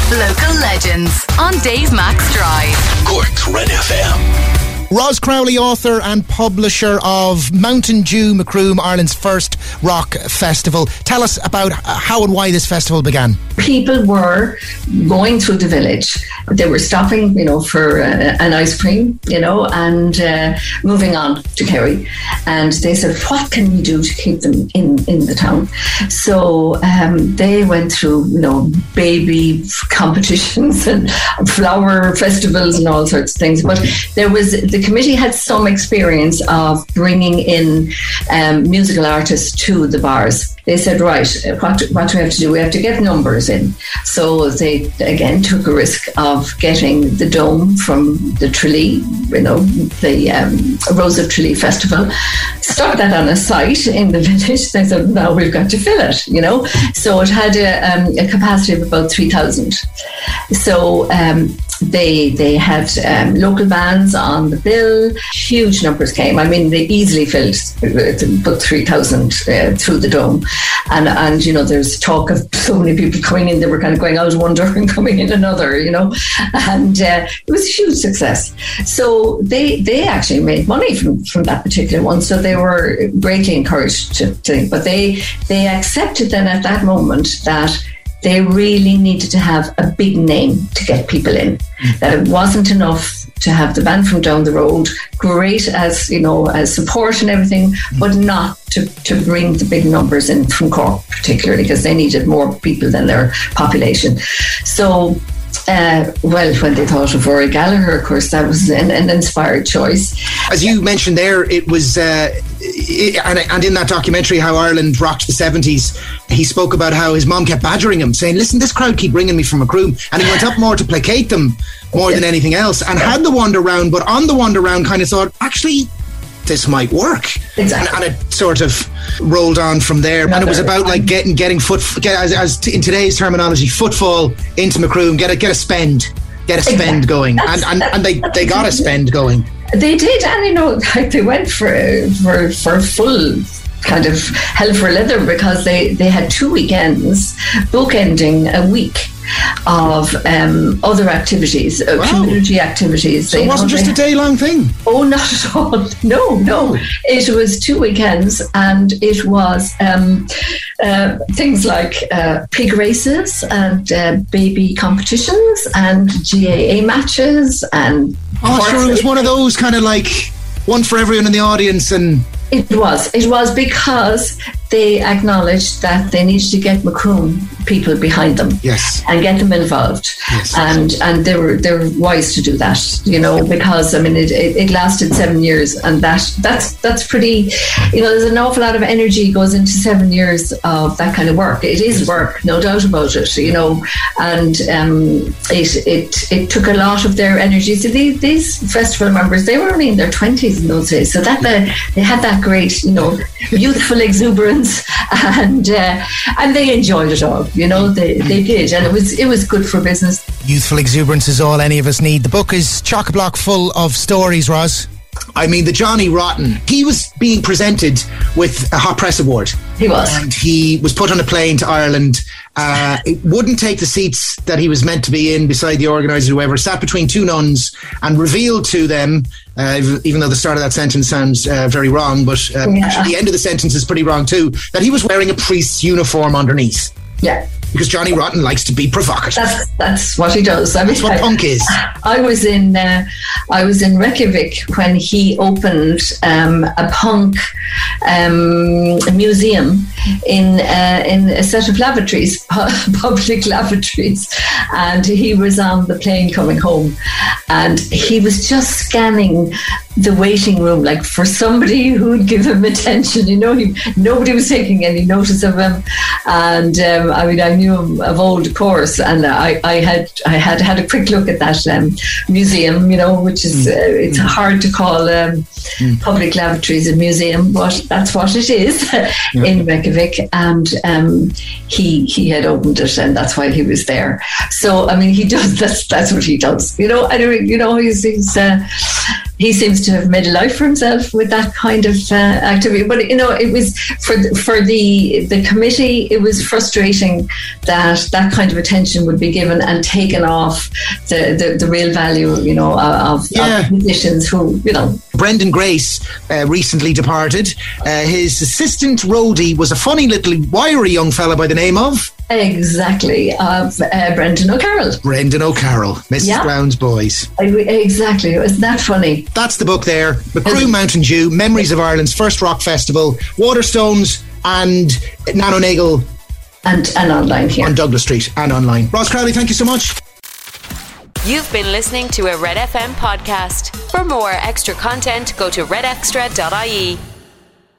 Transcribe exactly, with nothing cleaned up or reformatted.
Local Legends on Dave Max Drive. Cork's Red F M. Ros Crowley, author and publisher of Mountain Dew Macroom, Ireland's first rock festival. Tell us about how and why this festival began. People were going through the village. They were stopping, you know, for uh, an ice cream, you know, and uh, moving on to Kerry. And they said, what can we do to keep them in, in the town? So um, they went through, you know, baby competitions and flower festivals and all sorts of things. But there was... The committee had some experience of bringing in um, musical artists to the bars. They said, right, what, what do we have to do? We have to get numbers in. So they, again, took a risk of getting the Dome from the Tralee, you know, the um, Rose of Tralee Festival, stuck that on a site in the village. They said, now we've got to fill it, you know. So it had a, um, a capacity of about three thousand. So um, they they had um, local bands on the bill. Huge numbers came. I mean, they easily filled about three thousand uh, through the Dome. And, and, you know, there's talk of so many people coming in, they were kind of going out one door and coming in another, you know. And uh, it was a huge success. So they they actually made money from, from that particular one. So they were greatly encouraged to, to but they they accepted then at that moment that they really needed to have a big name to get people in. Mm. That it wasn't enough to have the band from down the road, great as, you know, as support and everything, mm. but not to, to bring the big numbers in from Cork particularly, because they needed more people than their population. So, uh, well, when they thought of Rory Gallagher, of course, that was an, an inspired choice. As you mentioned there, it was... Uh, And, and in that documentary, How Ireland Rocked the seventies, he spoke about how his mom kept badgering him, saying, listen, this crowd keep ringing me from Macroom. And he went up more to placate them more than anything else, and had the wander round, but on the wander round kind of thought, actually, this might work. Exactly. And, and it sort of rolled on from there. Another, and it was about like getting getting foot, get, as, as t- in today's terminology, footfall into Macroom, get a, get a spend, get a spend exactly. going. And, and, and they, they got a spend going. They did, and you know, like they went for for for full kind of hell for leather, because they, they had two weekends bookending a week of um, other activities, uh, wow. community activities. So it wasn't just a day-long thing? Oh, not at all. No, no. It was two weekends, and it was um, uh, things like uh, pig races and uh, baby competitions and G A A matches and... Oh, sure, it was one of those kind of like one for everyone in the audience. And it was. It was because they acknowledged that they needed to get Macroom people behind them, yes, and get them involved, yes. and and they were they were wise to do that, you know, because I mean it, it, it lasted seven years, and that that's that's pretty, you know, there's an awful lot of energy goes into seven years of that kind of work. It is work, no doubt about it, you know, and um, it it it took a lot of their energy. So these, these festival members, they were only in their twenties in those days, so that they, they had that great, you know, youthful exuberance, and uh, and they enjoyed it all. You know, they, they did, and it was it was good for business. Youthful exuberance is all any of us need. The book is chock-a-block full of stories, Ros. I mean, the Johnny Rotten, he was being presented with a Hot Press Award. He was. And he was put on a plane to Ireland. Uh, it wouldn't take the seats that he was meant to be in beside the organiser, whoever, sat between two nuns and revealed to them, uh, even though the start of that sentence sounds uh, very wrong, but um, yeah. actually the end of the sentence is pretty wrong too, that he was wearing a priest's uniform underneath. Yeah. Because Johnny Rotten likes to be provocative. That's that's what he does. I mean, that's what I, punk is. I was in uh, I was in Reykjavik when he opened um, a punk um, museum in uh, in a set of lavatories, public lavatories, and he was on the plane coming home, and he was just scanning the waiting room, like for somebody who would give him attention. You know, he, nobody was taking any notice of him, and um, I mean, I knew him of old course, and I, I had I had had a quick look at that um, museum. You know, which is uh, it's hard to call um, mm. public lavatories a museum, but that's what it is in Reykjavik. And um, he he had opened it, and that's why he was there. So I mean, he does that's that's what he does. You know, I don't, you know, he's he's. Uh, he seems to have made a life for himself with that kind of uh, activity. But, you know, it was for the, for the the committee, it was frustrating that that kind of attention would be given and taken off the, the, the real value, you know, of, yeah. of musicians who, you know. Brendan Grace uh, recently departed. Uh, his assistant roadie was a funny little wiry young fella by the name of... Exactly, of uh, Brendan O'Carroll. Brendan O'Carroll, Missus Yeah. Brown's Boys. I, exactly, isn't that funny? That's the book there. Macroom Mountain Dew, Memories of Ireland's First Rock Festival, Waterstones and Nanonagel. And, and online here. On Douglas Street and online. Ross Crowley, thank you so much. You've been listening to a Red F M podcast. For more extra content, go to red extra dot I E.